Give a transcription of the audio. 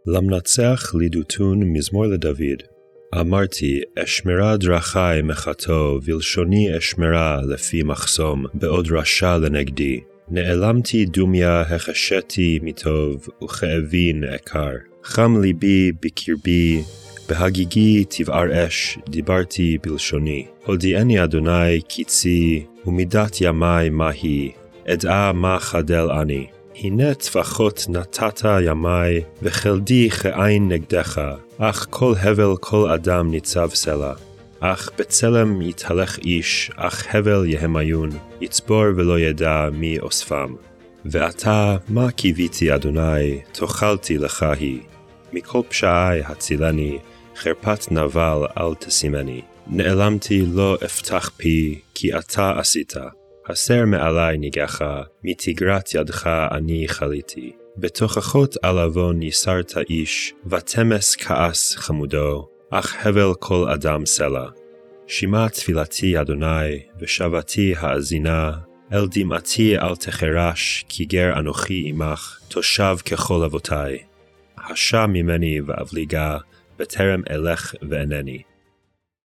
למנצח לידותון מזמור לדוד. אמרתי, אשמרה דרכי מחתו, ולשוני אשמרה לפי מחסום, בעוד רשע לנגדי. נעלמתי דומיה החשתי מטוב, וכאבין עקר. חם ליבי בקרבי, בהגיגי תבער אש, דיברתי בלשוני. הודיעני אדוני קיצי, ומידת ימי מהי, אדעה מה חדל אני. הנה טפחות נתת ימי, וחלדי כעין נגדך, אך כל הבל כל אדם ניצב סלע. אך בצלם יתהלך איש, אך הבל יהמיון, יצבור ולא ידע מי אוספם. ועתה, מה קיוויתי אדוני, תאכלתי לך היא. מכל פשעי הצילני, חרפת נבל אל תשימני. נעלמתי לא אפתח פי, כי אתה עשית. הסר מעלי ניגך, מתגרת ידך אני חליתי. בתוכחות עלבון ייסרת איש, ותמס כעס חמודו, אך הבל כל אדם סלע. שמע תפילתי אדוני, ושבתי האזינה, אל דמעתי אל תחרש, כי גר אנוכי עמך, תושב ככל אבותי. השע ממני ואבליגה, בטרם אלך ואינני.